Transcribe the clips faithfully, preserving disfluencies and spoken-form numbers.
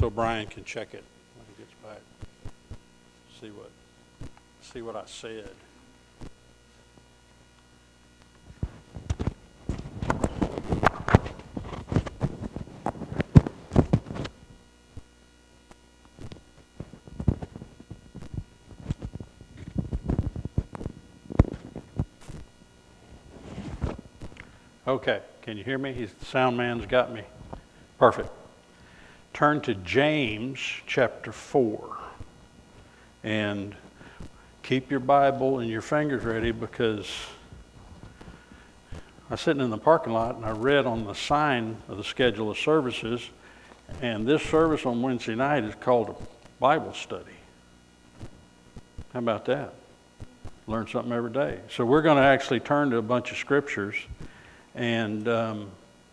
so Brian can check it when he gets back. See what, see what I said. Okay, can you hear me? He's, the sound man's got me. Perfect. Turn to James chapter four. And keep your Bible and your fingers ready, because I was sitting in the parking lot and I read on the sign of the schedule of services, and this service on Wednesday night is called a Bible study. How about that? Learn something every day. So we're going to actually turn to a bunch of scriptures. And um,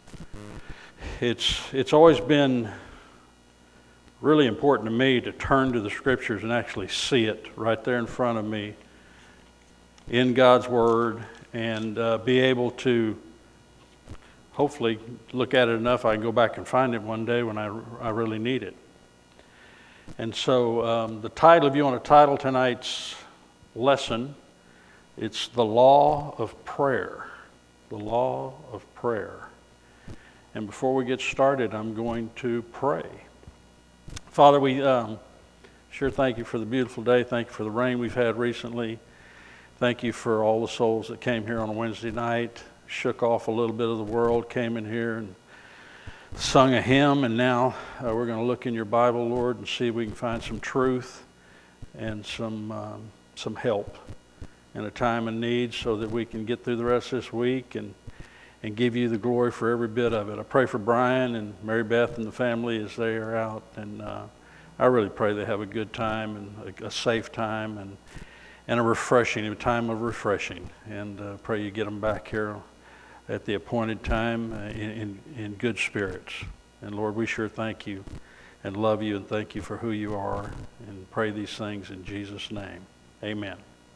it's it's always been really important to me to turn to the scriptures and actually see it right there in front of me in God's Word, and uh, be able to hopefully look at it enough I can go back and find it one day when I, I really need it. And so um, the title, if you want a title tonight's lesson, it's The Law of Prayer. The law of prayer. And before we get started, I'm going to pray. Father, we um, sure thank you for the beautiful day. Thank you for the rain we've had recently. Thank you for all the souls that came here on a Wednesday night, shook off a little bit of the world, came in here and sung a hymn. And now uh, we're going to look in your Bible, Lord, and see if we can find some truth and some um, some help in a time of need, so that we can get through the rest of this week and and give you the glory for every bit of it. I pray for Brian and Mary Beth and the family as they are out, and uh, I really pray they have a good time and a, a safe time and and a refreshing, a time of refreshing. And uh, pray you get them back here at the appointed time uh, in, in, in good spirits. And Lord, we sure thank you and love you and thank you for who you are, and pray these things in Jesus' name. Amen.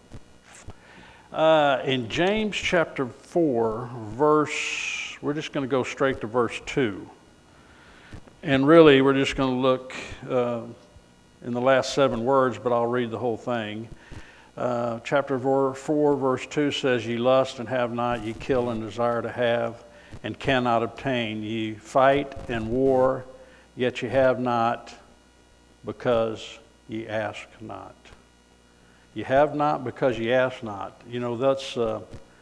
Uh, in James chapter four, verse, we're just going to go straight to verse two. And really, we're just going to look uh, in the last seven words, but I'll read the whole thing. Uh, chapter four, four, verse two says, Ye lust and have not, ye kill and desire to have, and cannot obtain. Ye fight and war, yet ye have not, because ye ask not. You have not because you ask not. You know, that's, uh,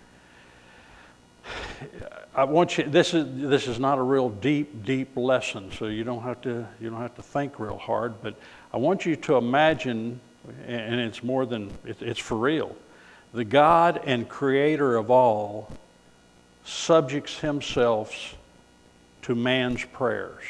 I want you, this is this is not a real deep, deep lesson, so you don't have to, you don't have to think real hard, but I want you to imagine, and it's more than, it's for real, the God and creator of all subjects himself to man's prayers.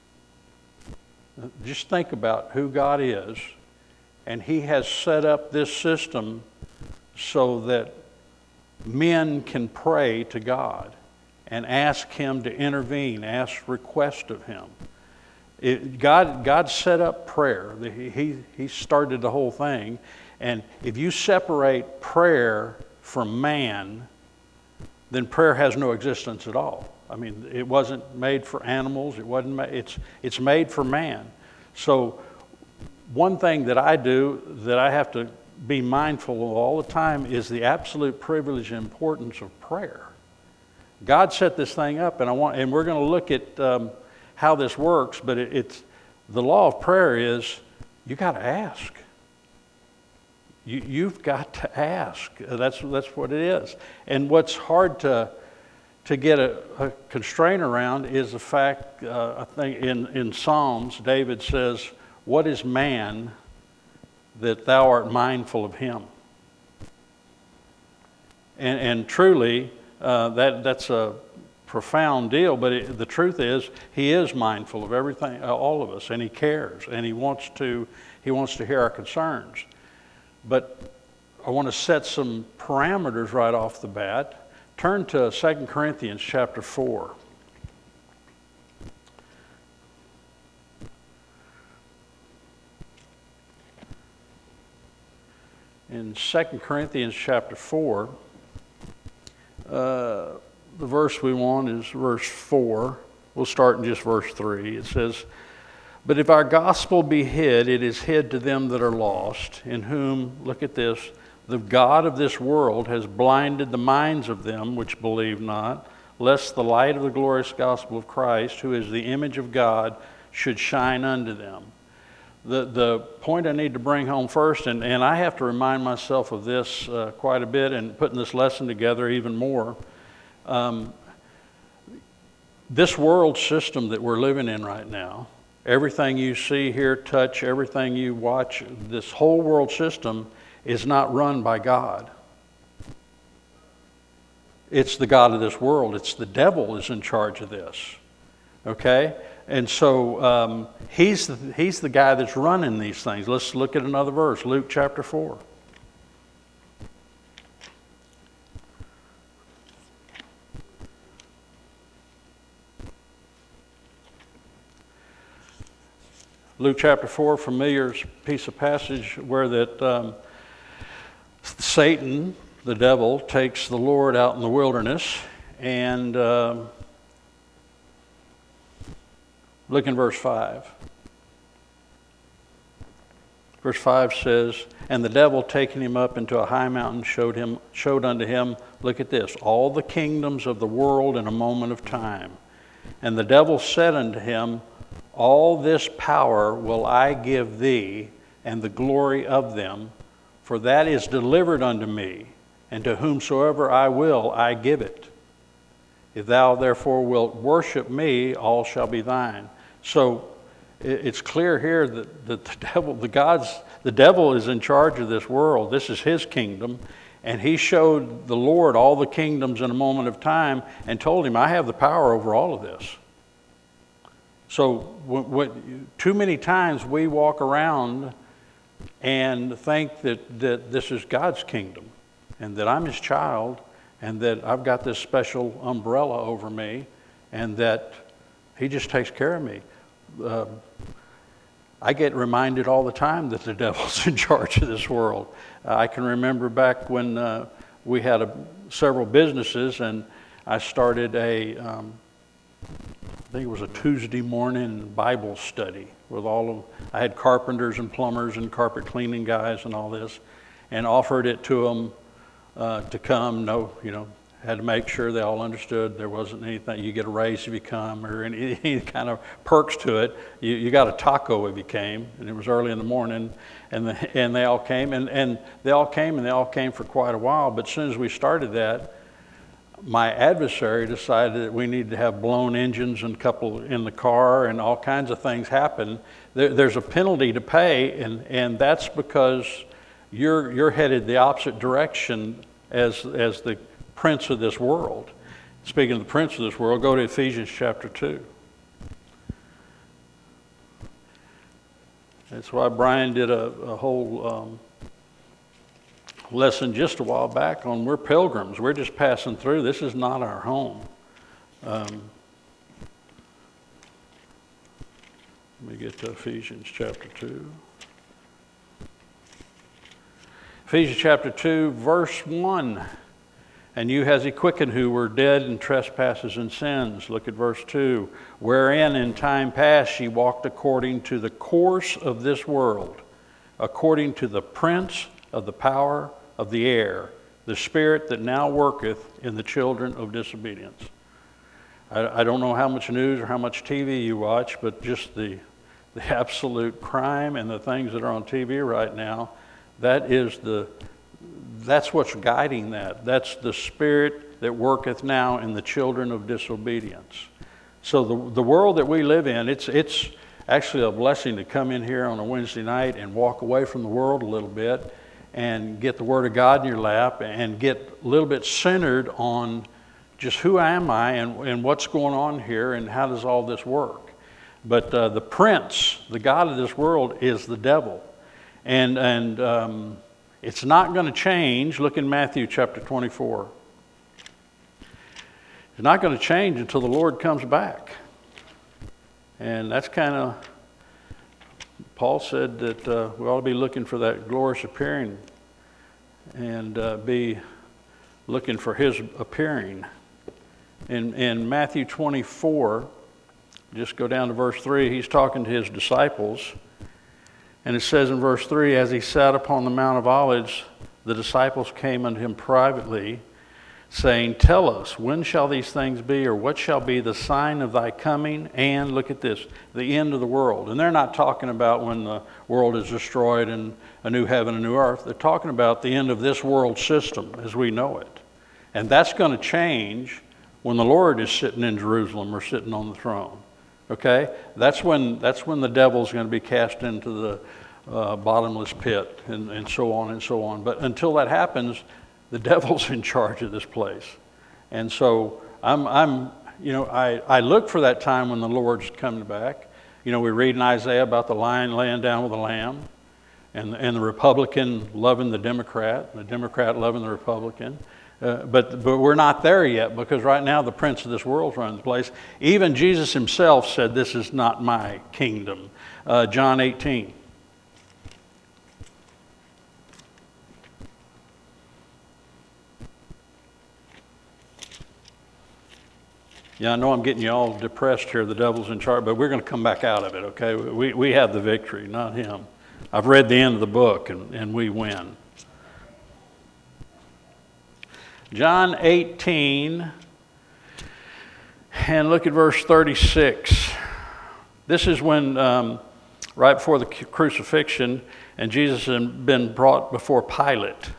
Just think about who God is. And he has set up this system so that men can pray to God and ask him to intervene, ask request of him. It, God, God set up prayer. He, he started the whole thing. And if you separate prayer from man, then prayer has no existence at all. I mean, it wasn't made for animals. It wasn't. Ma- it's it's made for man. So one thing that I do that I have to be mindful of all the time is the absolute privilege and importance of prayer. God set this thing up, and I want, and we're going to look at um, how this works. But it, it's the law of prayer is you got to ask. You, you've got to ask. That's that's what it is. And what's hard to to get a, a constraint around is the fact. Uh, I think in in Psalms, David says, "What is man that thou art mindful of him?" And, and truly, uh, that that's a profound deal. But it, the truth is, he is mindful of everything, uh, all of us, and he cares, and he wants to he wants to hear our concerns. But I want to set some parameters right off the bat. Turn to Second Corinthians chapter four. In Second Corinthians chapter four, uh, the verse we want is verse four. We'll start in just verse three. It says, But if our gospel be hid, it is hid to them that are lost, in whom, look at this, the God of this world has blinded the minds of them which believe not, lest the light of the glorious gospel of Christ, who is the image of God, should shine unto them. The the point I need to bring home first, and, and I have to remind myself of this uh, quite a bit, and putting this lesson together even more. Um, this world system that we're living in right now, everything you see, hear, touch, everything you watch, this whole world system is not run by God. It's the God of this world. It's the devil is in charge of this. Okay? And so um, he's, the, he's the guy that's running these things. Let's look at another verse, Luke chapter four. Luke chapter four, familiar piece of passage where that um, Satan, the devil, takes the Lord out in the wilderness. And um, look in verse five. Verse five says, and the devil taking him up into a high mountain showed him, showed unto him, look at this, all the kingdoms of the world in a moment of time. And the devil said unto him, all this power will I give thee, and the glory of them, for that is delivered unto me, and to whomsoever I will I give it. If thou therefore wilt worship me, all shall be thine. So it's clear here that, that the devil, the God's, the devil is in charge of this world. This is his kingdom, and he showed the Lord all the kingdoms in a moment of time, and told him, I have the power over all of this. So what, what, too many times we walk around and think that, that this is God's kingdom and that I'm his child and that I've got this special umbrella over me and that he just takes care of me. Uh, I get reminded all the time that the devil's in charge of this world. Uh, I can remember back when uh, we had a, several businesses, and I started a... Um, I think it was a Tuesday morning Bible study with all of, I had carpenters and plumbers and carpet cleaning guys and all this, and offered it to them uh, to come. No, you know, had to make sure they all understood there wasn't anything, you get a raise if you come, or any, any kind of perks to it. You, you got a taco if you came, and it was early in the morning, and the, and they all came, and, and they all came, and they all came for quite a while, but as soon as we started that, my adversary decided that we needed to have blown engines and couple in the car, and all kinds of things happen. There, there's a penalty to pay, and, and that's because you're you're headed the opposite direction as as the prince of this world. Speaking of the prince of this world, go to Ephesians chapter two. That's why Brian did a, a whole um, lesson just a while back on we're pilgrims. We're just passing through. This is not our home. Um, let me get to Ephesians chapter two. Ephesians chapter two, verse one. And you has he quickened who were dead in trespasses and sins. Look at verse two. Wherein in time past ye walked according to the course of this world, according to the prince of the power of the air, the spirit that now worketh in the children of disobedience. I, I don't know how much news or how much T V you watch, but just the, the absolute crime and the things that are on T V right now, that is the, that's what's guiding that. That's the spirit that worketh now in the children of disobedience. So the, the world that we live in, it's, it's actually a blessing to come in here on a Wednesday night and walk away from the world a little bit and get the Word of God in your lap and get a little bit centered on just who am I and, and what's going on here and how does all this work. But uh, the prince, the God of this world, is the devil. And, and um, it's not going to change. Look in Matthew chapter twenty-four. It's not going to change until the Lord comes back. And that's kind of... Paul said that uh, we ought to be looking for that glorious appearing and uh, be looking for his appearing. In, in Matthew twenty-four, Just go down to verse three. He's talking to his disciples. And it says in verse three, as he sat upon the Mount of Olives, the disciples came unto him privately, saying, tell us, when shall these things be, or what shall be the sign of thy coming? And look at this, the end of the world. And they're not talking about when the world is destroyed and a new heaven, a new earth. They're talking about the end of this world system as we know it. And that's going to change when the Lord is sitting in Jerusalem or sitting on the throne. Okay? That's when that's when the devil's going to be cast into the uh, bottomless pit and, and so on and so on. But until that happens, the devil's in charge of this place. And so I'm, I'm you know, I, I look for that time when the Lord's coming back. You know, we read in Isaiah about the lion laying down with the lamb, and, and the Republican loving the Democrat, and the Democrat loving the Republican. Uh, but but we're not there yet, because right now the prince of this world's running the place. Even Jesus himself said, this is not my kingdom. Uh, John eighteen. Yeah, I know I'm getting you all depressed here. The devil's in charge, but we're going to come back out of it, okay? We, we have the victory, not him. I've read the end of the book, and, and we win. John eighteen, and look at verse thirty-six. This is when, um, right before the crucifixion, and Jesus had been brought before Pilate.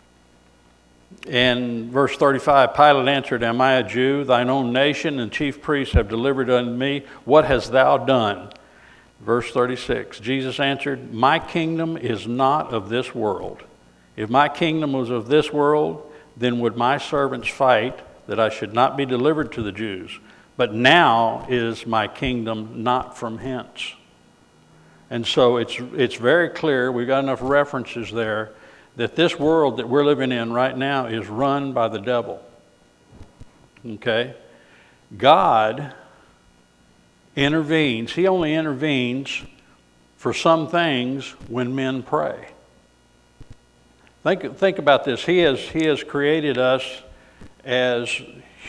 And verse thirty-five, Pilate answered, am I a Jew? Thine own nation and chief priests have delivered unto me. What hast thou done? Verse thirty-six, Jesus answered, my kingdom is not of this world. If my kingdom was of this world, then would my servants fight that I should not be delivered to the Jews. But now is my kingdom not from hence. And so it's it's very clear, we've got enough references there, that this world that we're living in right now is run by the devil. Okay? God intervenes. He only intervenes for some things when men pray. Think, think about this. He has, he has created us as,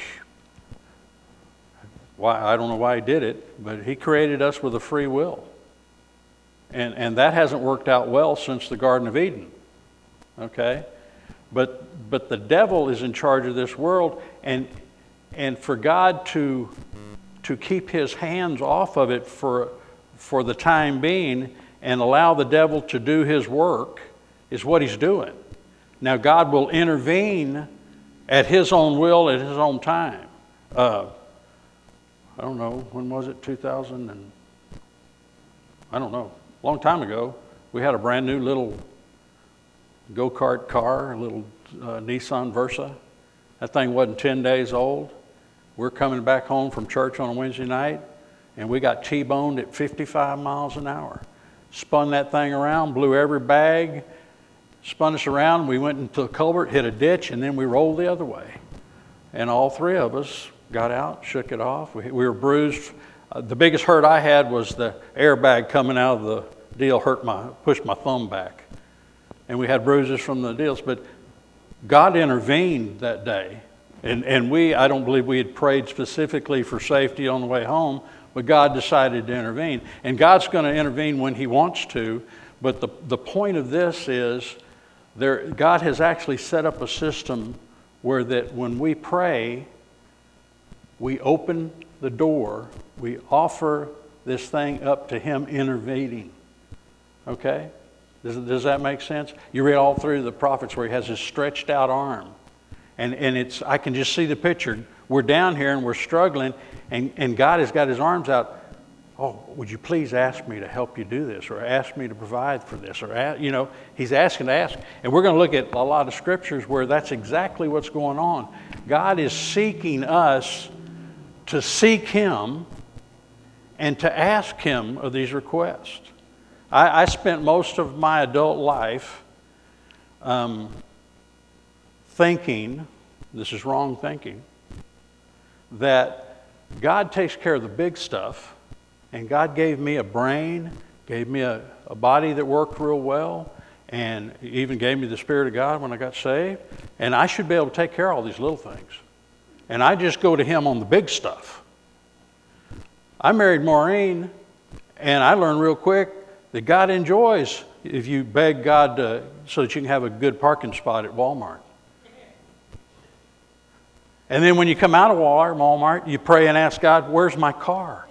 why, I don't know why he did it, but he created us with a free will. And, and that hasn't worked out well since the Garden of Eden. Okay? But, but the devil is in charge of this world, and, and for God to, to keep his hands off of it for, for the time being and allow the devil to do his work is what he's doing. Now, God will intervene at his own will, at his own time. Uh, I don't know, when was it? two thousand and, I don't know, a long time ago, we had a brand new little go-kart car, a little uh, Nissan Versa. That thing wasn't ten days old. We're coming back home from church on a Wednesday night, and we got T-boned at fifty-five miles an hour. Spun that thing around, blew every bag, spun us around. We went into a culvert, hit a ditch, and then we rolled the other way. And all three of us got out, shook it off. We, we were bruised. Uh, the biggest hurt I had was the airbag coming out of the deal hurt my, pushed my thumb back. And we had bruises from the deals. But God intervened that day. And, and we, I don't believe we had prayed specifically for safety on the way home, but God decided to intervene. And God's going to intervene when he wants to. But the, the point of this is, there, God has actually set up a system where that when we pray, we open the door, we offer this thing up to him intervening. Okay? Does, does that make sense? You read all through the prophets where he has his stretched out arm. And, and it's, I can just see the picture. We're down here and we're struggling, and, and God has got his arms out. Oh, would you please ask me to help you do this, or ask me to provide for this, or, you know, he's asking to ask. And we're going to look at a lot of scriptures where that's exactly what's going on. God is seeking us to seek him and to ask him of these requests. I, I spent most of my adult life um, thinking, this is wrong thinking, that God takes care of the big stuff. And God gave me a brain, gave me a, a body that worked real well, and even gave me the Spirit of God when I got saved. And I should be able to take care of all these little things. And I just go to him on the big stuff. I married Maureen, and I learned real quick that God enjoys if you beg God to, so that you can have a good parking spot at Walmart. And then when you come out of Walmart, you pray and ask God, where's my car?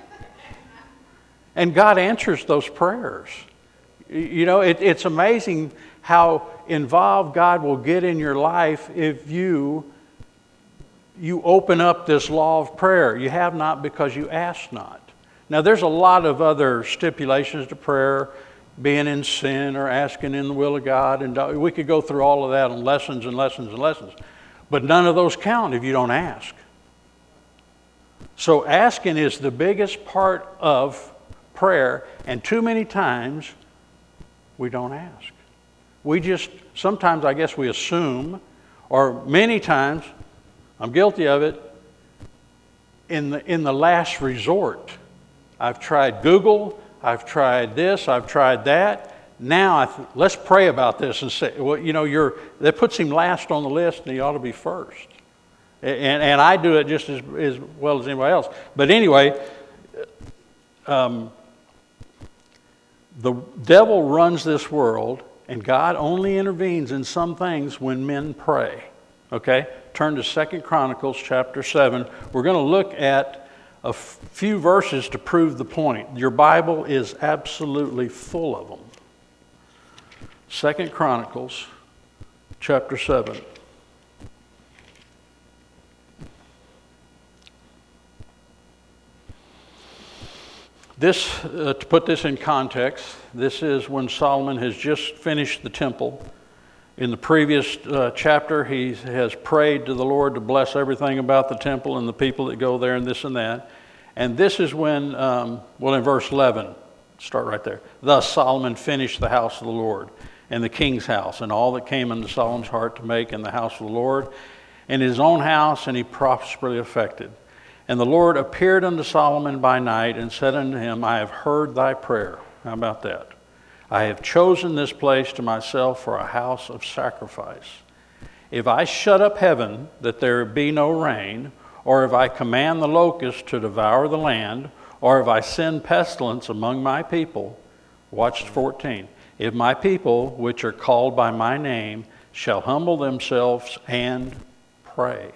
And God answers those prayers. You know, it, it's amazing how involved God will get in your life if you you open up this law of prayer. You have not because you ask not. Now, there's a lot of other stipulations to prayer, being in sin or asking in the will of God, and we could go through all of that in lessons and lessons and lessons. But none of those count if you don't ask. So asking is the biggest part of prayer, and too many times we don't ask. We just, sometimes I guess we assume, or many times, I'm guilty of it, in the, in the last resort. I've tried Google, I've tried this, I've tried that. Now, I th- let's pray about this and say, well, you know, you're, that puts him last on the list and he ought to be first. And, and I do it just as, as well as anybody else. But anyway, um, the devil runs this world, and God only intervenes in some things when men pray. Okay? Turn to Second Chronicles chapter seven. We're going to look at a f- few verses to prove the point. Your Bible is absolutely full of them. Second Chronicles chapter seven. This, uh, to put this in context, this is when Solomon has just finished the temple. In the previous uh, chapter, he has prayed to the Lord to bless everything about the temple and the people that go there and this and that. And this is when, um, well, in verse eleven, start right there. Thus Solomon finished the house of the Lord and the king's house and all that came into Solomon's heart to make in the house of the Lord and his own house, and he prosperously effected. And the Lord appeared unto Solomon by night and said unto him, I have heard thy prayer. How about that? I have chosen this place to myself for a house of sacrifice. If I shut up heaven that there be no rain, or if I command the locusts to devour the land, or if I send pestilence among my people, watch fourteen, if my people, which are called by my name, shall humble themselves and pray,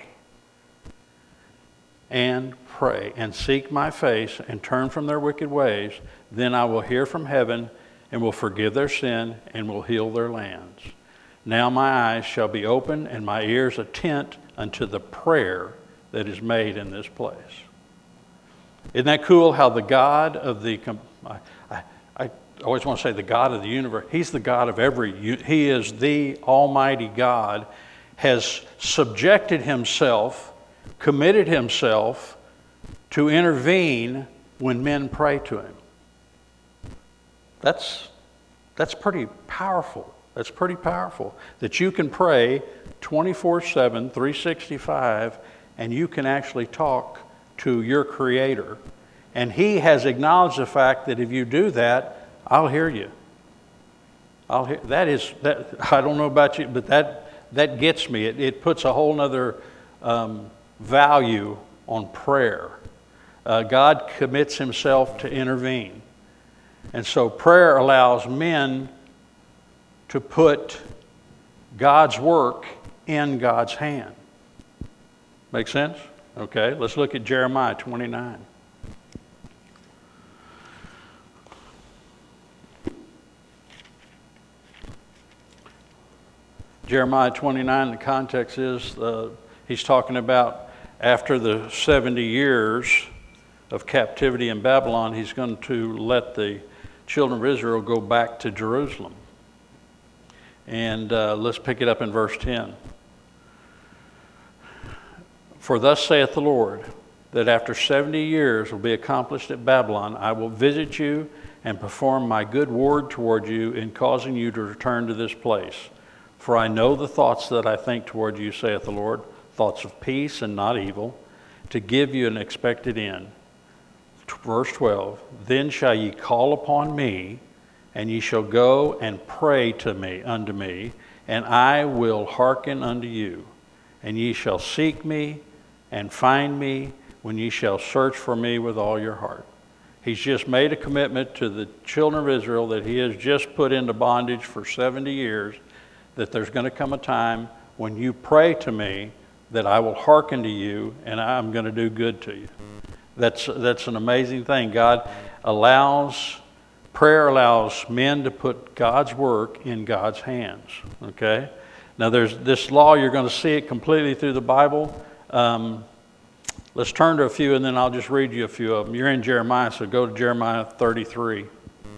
and pray, and seek my face, and turn from their wicked ways, then I will hear from heaven, and will forgive their sin, and will heal their lands. Now my eyes shall be open, and my ears attent unto the prayer that is made in this place. Isn't that cool how the God of the, I, I, I always want to say the God of the universe, he's the God of every, he is the Almighty God, has subjected himself, committed himself to intervene when men pray to him. That's, that's pretty powerful. That's pretty powerful. That you can pray twenty-four seven, three sixty-five, and you can actually talk to your Creator. And he has acknowledged the fact that if you do that, I'll hear you. I'll hear, that is, that, I don't know about you, but that, that gets me. It, it puts a whole other um, value on prayer. Uh, God commits himself to intervene. And so prayer allows men to put God's work in God's hand. Make sense? Okay, let's look at Jeremiah twenty-nine. Jeremiah twenty-nine, the context is uh, he's talking about after the seventy years of captivity in Babylon, he's going to let the children of Israel go back to Jerusalem. And uh, let's pick it up in verse ten. For thus saith the Lord, that after seventy years will be accomplished at Babylon, I will visit you and perform my good word toward you in causing you to return to this place. For I know the thoughts that I think toward you, saith the Lord, thoughts of peace and not evil, to give you an expected end. Verse twelve, then shall ye call upon me, and ye shall go and pray to me unto me, and I will hearken unto you. And ye shall seek me and find me when ye shall search for me with all your heart. He's just made a commitment to the children of Israel that he has just put into bondage for seventy years, that there's going to come a time when you pray to me that I will hearken to you and I'm going to do good to you. That's, that's an amazing thing. God allows, prayer allows men to put God's work in God's hands, okay? Now there's this law, you're going to see it completely through the Bible. Um, Let's turn to a few, and then I'll just read you a few of them. You're in Jeremiah, so go to Jeremiah thirty-three.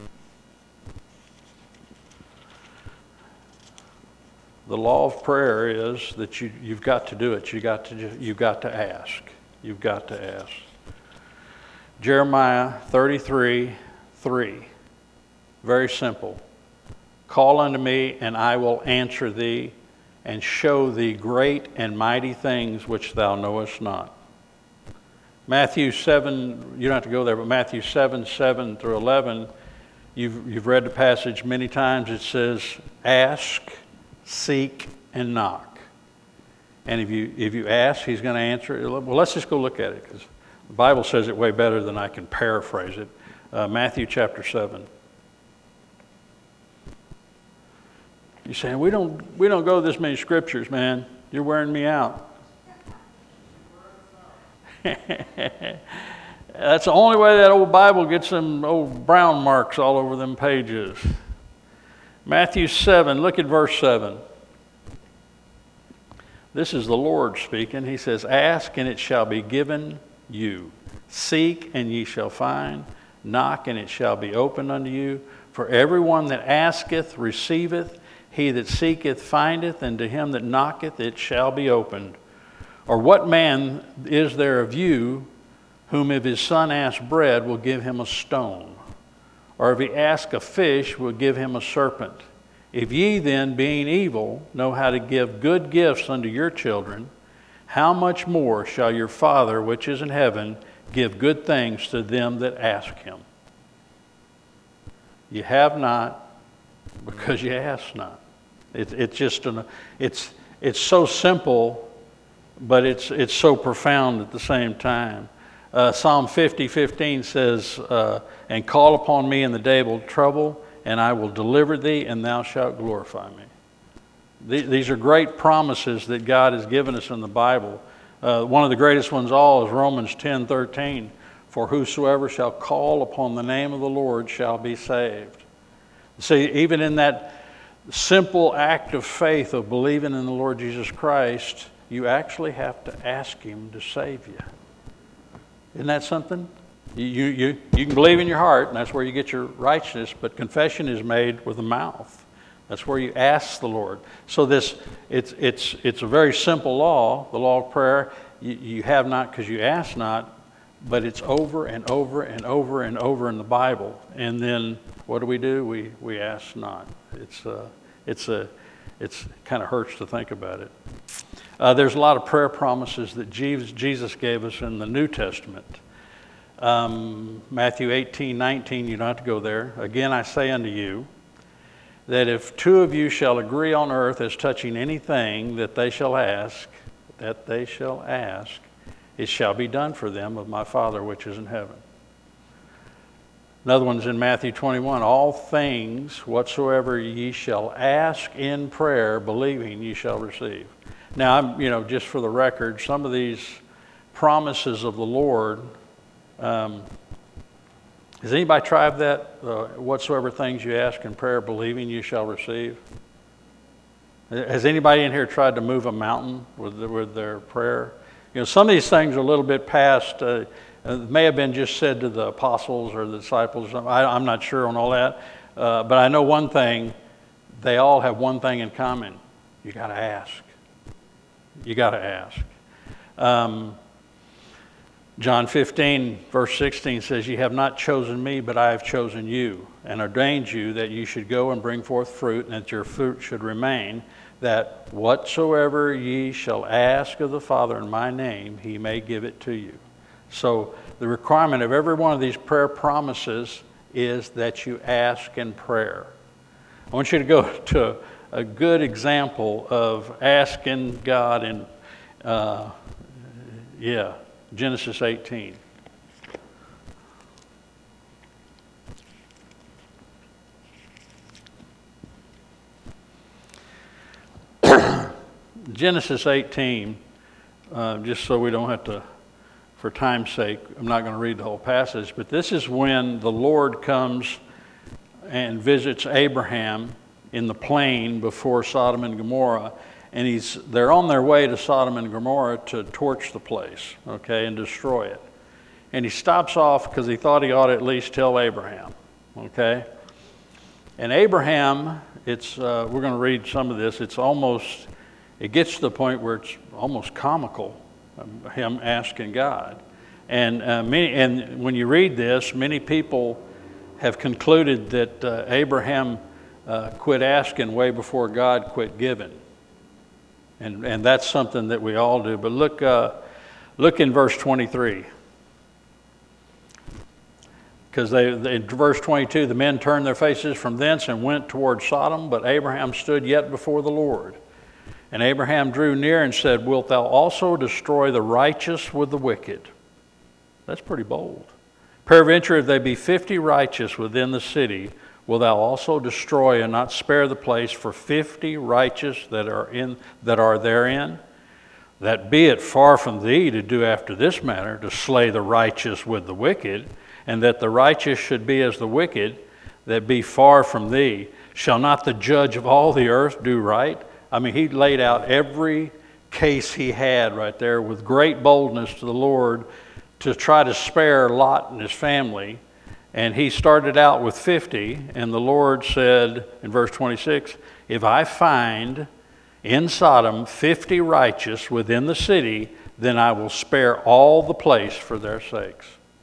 The law of prayer is that you, you've got to do it. You got to, you've got to ask. You've got to ask. Jeremiah thirty-three, three. Very simple. Call unto me, and I will answer thee, and show thee great and mighty things which thou knowest not. Matthew seven, you don't have to go there, but Matthew seven, seven through eleven, you've, you've read the passage many times. It says, ask, seek, and knock. And if you if you ask, he's going to answer it. Well, let's just go look at it, because the Bible says it way better than I can paraphrase it. Uh, Matthew chapter seven. You're saying, we don't, we don't go this many scriptures, man. You're wearing me out. That's the only way that old Bible gets them old brown marks all over them pages. Matthew seven, look at verse seven. This is the Lord speaking. He says, ask and it shall be given you. Seek and ye shall find. Knock and it shall be opened unto you. For everyone that asketh receiveth. He that seeketh findeth. And to him that knocketh it shall be opened. Or what man is there of you whom if his son ask bread will give him a stone? Or if he ask a fish will give him a serpent? If ye then, being evil, know how to give good gifts unto your children, how much more shall your Father which is in heaven give good things to them that ask him? You have not because you ask not. It, it's just an, it's it's so simple, but it's it's so profound at the same time. Uh, Psalm fifty, fifteen says, uh, and call upon me in the day of trouble, and I will deliver thee, and thou shalt glorify me. Th- these are great promises that God has given us in the Bible. Uh, one of the greatest ones all is Romans ten, thirteen. For whosoever shall call upon the name of the Lord shall be saved. See, even in that simple act of faith of believing in the Lord Jesus Christ, you actually have to ask him to save you. Isn't that something? You, you, you can believe in your heart, and that's where you get your righteousness, but confession is made with the mouth. That's where you ask the Lord. So this, it's, it's, it's a very simple law, the law of prayer. You, you have not because you ask not, but it's over and over and over and over in the Bible. And then what do we do? We, we ask not. It's, uh, it's, a, it's it kind of hurts to think about it. Uh, there's a lot of prayer promises that Jesus, Jesus gave us in the New Testament. Um, Matthew eighteen, nineteen, you don't have to go there. Again, I say unto you, that if two of you shall agree on earth as touching anything that they shall ask, that they shall ask, it shall be done for them of my Father which is in heaven. Another one's in Matthew twenty-one. All things whatsoever ye shall ask in prayer, believing ye shall receive. Now, I'm, you know, just for the record, some of these promises of the Lord, um, has anybody tried that? Uh, whatsoever things you ask in prayer, believing you shall receive. Has anybody in here tried to move a mountain with the, with their prayer? You know, some of these things are a little bit past. Uh, it may have been just said to the apostles or the disciples. I, I'm not sure on all that, uh, but I know one thing: they all have one thing in common. You got to ask. You got to ask. Um, John fifteen, verse sixteen says, ye have not chosen me, but I have chosen you, and ordained you that you should go and bring forth fruit, and that your fruit should remain, that whatsoever ye shall ask of the Father in my name, he may give it to you. So the requirement of every one of these prayer promises is that you ask in prayer. I want you to go to a good example of asking God, and uh, yeah, Genesis eighteen. Genesis eighteen, uh, just so we don't have to, for time's sake, I'm not going to read the whole passage, but this is when the Lord comes and visits Abraham in the plain before Sodom and Gomorrah, and he's they're on their way to Sodom and Gomorrah to torch the place, okay, and destroy it. And he stops off because he thought he ought to at least tell Abraham, okay? And Abraham, it's uh, we're going to read some of this. It's almost, it gets to the point where it's almost comical, um, him asking God. And uh, many, and when you read this, many people have concluded that uh, Abraham uh, quit asking way before God quit giving. And and that's something that we all do. But look, uh, look in verse twenty-three. Because they, they, in verse twenty-two, the men turned their faces from thence and went toward Sodom, but Abraham stood yet before the Lord. And Abraham drew near and said, Wilt thou also destroy the righteous with the wicked? That's pretty bold. Peradventure, if there be fifty righteous within the city, will thou also destroy and not spare the place for fifty righteous that are in that are therein? That be it far from thee to do after this manner, to slay the righteous with the wicked, and that the righteous should be as the wicked, that be far from thee. Shall not the judge of all the earth do right? I mean, he laid out every case he had right there with great boldness to the Lord to try to spare Lot and his family. And he started out with fifty, and the Lord said in verse twenty-six, if I find in Sodom fifty righteous within the city, then I will spare all the place for their sakes.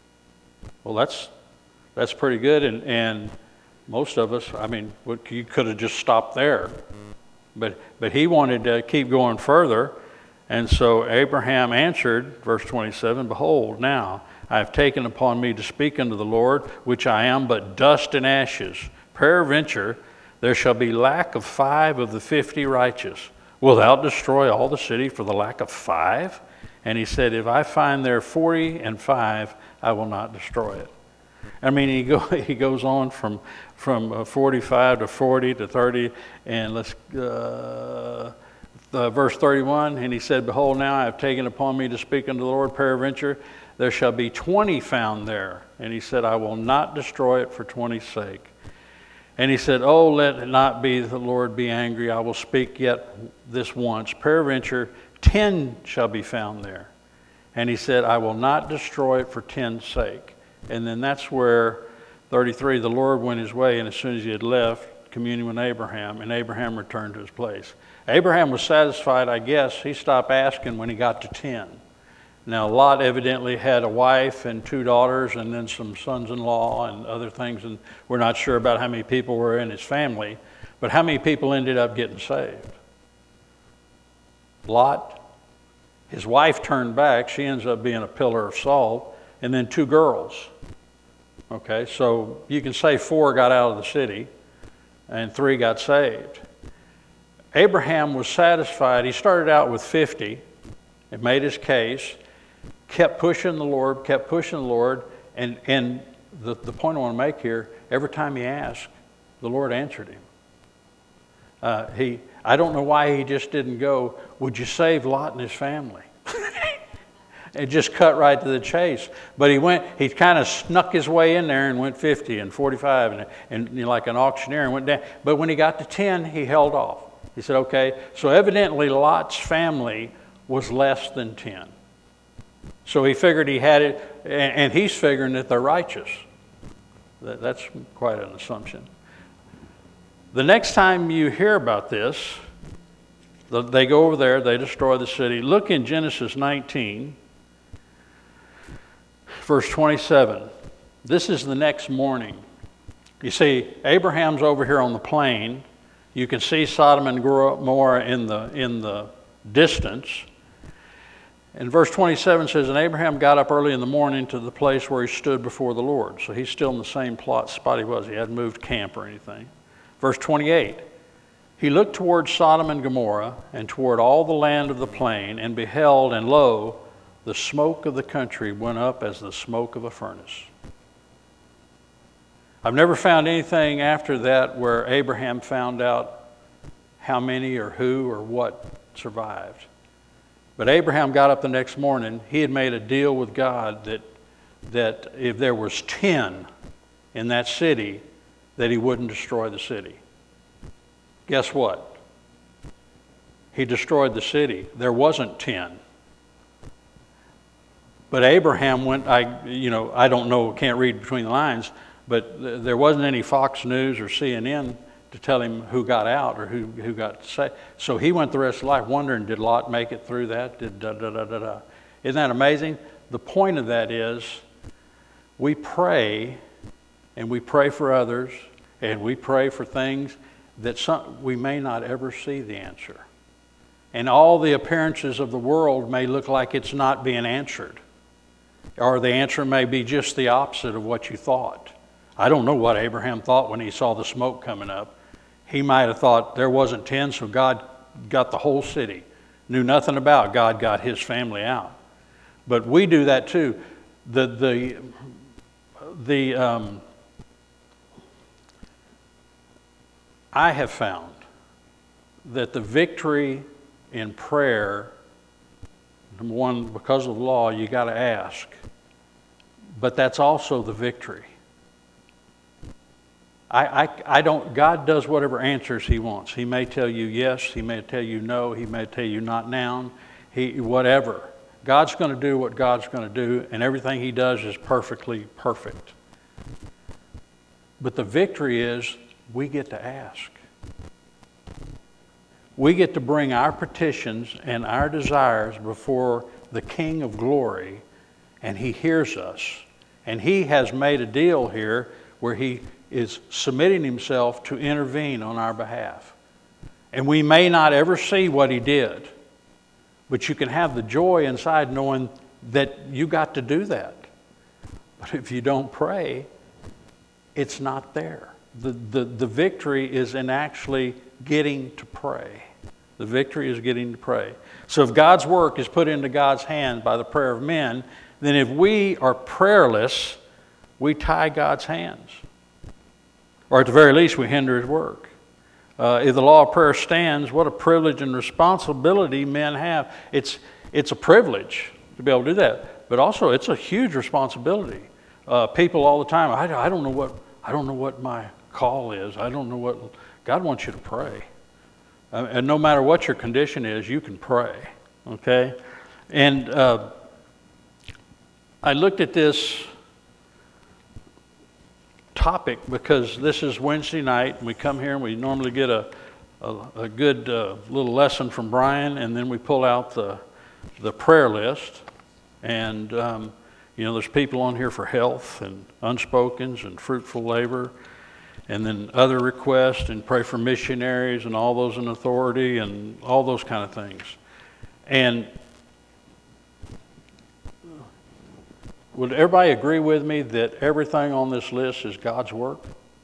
Well, that's that's pretty good, and, and most of us, I mean, you could have just stopped there. But but he wanted to keep going further, and so Abraham answered, verse twenty-seven, behold, now I have taken upon me to speak unto the Lord, which I am but dust and ashes. Peradventure, there shall be lack of five of the fifty righteous. Wilt thou destroy all the city for the lack of five? And he said, if I find there forty and five, I will not destroy it. I mean, he go he goes on from from uh, forty-five to forty to thirty, and let's uh, uh, verse thirty-one. And he said, behold, now I have taken upon me to speak unto the Lord. Peradventure, there shall be twenty found there. And he said, I will not destroy it for twenty's sake. And he said, oh, let it not be the Lord be angry. I will speak yet this once. Peradventure, ten shall be found there. And he said, I will not destroy it for ten's sake. And then that's where, thirty-three, the Lord went his way, and as soon as he had left, communion with Abraham, and Abraham returned to his place. Abraham was satisfied, I guess. He stopped asking when he got to ten. Now, Lot evidently had a wife and two daughters and then some sons-in-law and other things, and we're not sure about how many people were in his family, but how many people ended up getting saved? Lot, his wife turned back. She ends up being a pillar of salt, and then two girls. Okay, so you can say four got out of the city and three got saved. Abraham was satisfied. He started out with fifty and made his case, kept pushing the Lord, kept pushing the Lord, and, and the, the point I want to make here, every time he asked, the Lord answered him. Uh, he, I don't know why he just didn't go, would you save Lot and his family? It just cut right to the chase. But he went, he kind of snuck his way in there and went fifty and forty-five and, and you know, like an auctioneer and went down. But when he got to ten, he held off. He said, okay, so evidently Lot's family was less than ten. So he figured he had it, and, and he's figuring that they're righteous. That, that's quite an assumption. The next time you hear about this, the, they go over there, they destroy the city. Look in Genesis nineteen. Verse twenty-seven, this is the next morning. You see, Abraham's over here on the plain. You can see Sodom and Gomorrah in the, in the distance. And verse twenty-seven says, and Abraham got up early in the morning to the place where he stood before the Lord. So he's still in the same plot spot he was. He hadn't moved camp or anything. Verse twenty-eight, he looked toward Sodom and Gomorrah and toward all the land of the plain and beheld, and lo, the smoke of the country went up as the smoke of a furnace. I've never found anything after that where Abraham found out how many or who or what survived. But Abraham got up the next morning. He had made a deal with God that, that if there was ten in that city, that he wouldn't destroy the city. Guess what? He destroyed the city. There wasn't ten. But Abraham went, I, you know, I don't know, can't read between the lines, but th- there wasn't any Fox News or C N N to tell him who got out or who, who got saved. So he went the rest of life wondering, did Lot make it through that? Did da da da da da? Isn't that amazing? The point of that is we pray, and we pray for others, and we pray for things that some, we may not ever see the answer. And all the appearances of the world may look like it's not being answered. Or the answer may be just the opposite of what you thought. I don't know what Abraham thought when he saw the smoke coming up. He might have thought there wasn't ten, so God got the whole city. Knew nothing about God got his family out. But we do that too. The the the um, I have found that the victory in prayer, number one, because of the law, you got to ask. But that's also the victory. I, I, I don't, God does whatever answers he wants. He may tell you yes, he may tell you no, he may tell you not now, he, whatever. God's going to do what God's going to do, and everything he does is perfectly perfect. But the victory is we get to ask. We get to bring our petitions and our desires before the King of Glory, and he hears us. And he has made a deal here where he is submitting himself to intervene on our behalf. And we may not ever see what he did, but you can have the joy inside knowing that you got to do that. But if you don't pray, it's not there. The, the, the victory is in actually getting to pray. The victory is getting to pray. So if God's work is put into God's hand by the prayer of men, then if we are prayerless, we tie God's hands. Or at the very least, we hinder his work. Uh, if the law of prayer stands, what a privilege and responsibility men have. It's, it's a privilege to be able to do that, but also it's a huge responsibility. Uh, people all the time, I, I don't know what I don't know what my call is. I don't know what God wants you to pray. Uh, and no matter what your condition is, you can pray. Okay? And uh, I looked at this topic because this is Wednesday night, and we come here and we normally get a a, a good uh, little lesson from Brian, and then we pull out the the prayer list. And um, you know, there's people on here for health and unspokens and fruitful labor, and then other requests, and pray for missionaries and all those in authority and all those kind of things. And would everybody agree with me that everything on this list is God's work?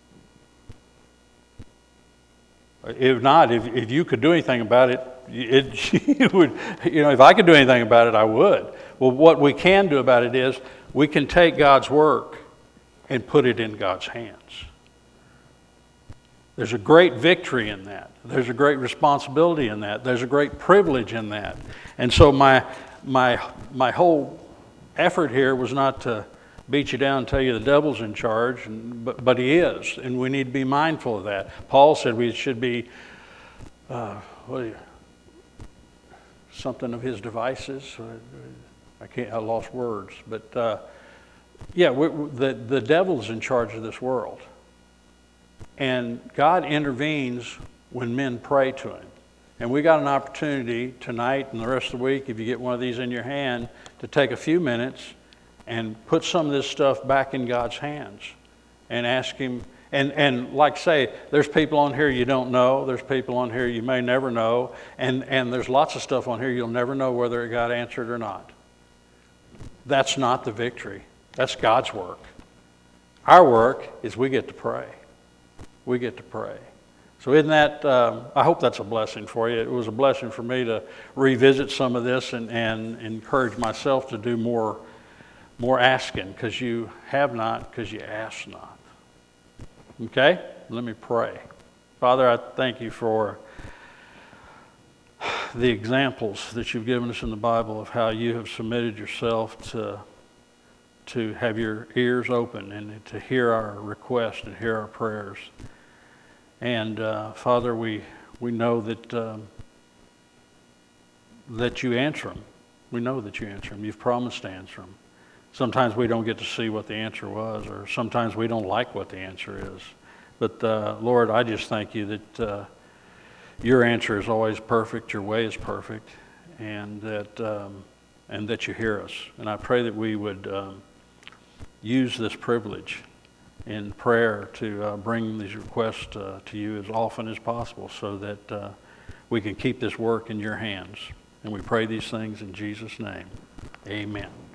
If not, if, if you could do anything about it, it, it would, you know, if I could do anything about it, I would. Well, what we can do about it is we can take God's work and put it in God's hands. There's a great victory in that. There's a great responsibility in that. There's a great privilege in that. And so my my my whole effort here was not to beat you down and tell you the devil's in charge, and, but, but he is, and we need to be mindful of that. Paul said we should be, uh, what are you, something of his devices. I can't, I lost words, but uh, yeah, we, the the devil's in charge of this world, and God intervenes when men pray to him. And we got an opportunity tonight and the rest of the week, if you get one of these in your hand, to take a few minutes and put some of this stuff back in God's hands and ask him. And, and like say, there's people on here you don't know. There's people on here you may never know. And, and there's lots of stuff on here you'll never know whether it got answered or not. That's not the victory. That's God's work. Our work is we get to pray. We get to pray. So isn't that, um, I hope that's a blessing for you. It was a blessing for me to revisit some of this and, and encourage myself to do more, more asking, because you have not, because you ask not. Okay? Let me pray. Father, I thank you for the examples that you've given us in the Bible of how you have submitted yourself to, to have your ears open and to hear our requests and hear our prayers. And uh, Father, we we know that um, that you answer them. We know that you answer them. You've promised to answer them. Sometimes we don't get to see what the answer was, or sometimes we don't like what the answer is. But uh, Lord, I just thank you that uh, your answer is always perfect. Your way is perfect, and that um, and that you hear us. And I pray that we would um, use this privilege in prayer to uh, bring these requests uh, to you as often as possible, so that uh, we can keep this work in your hands. And we pray these things in Jesus' name. Amen.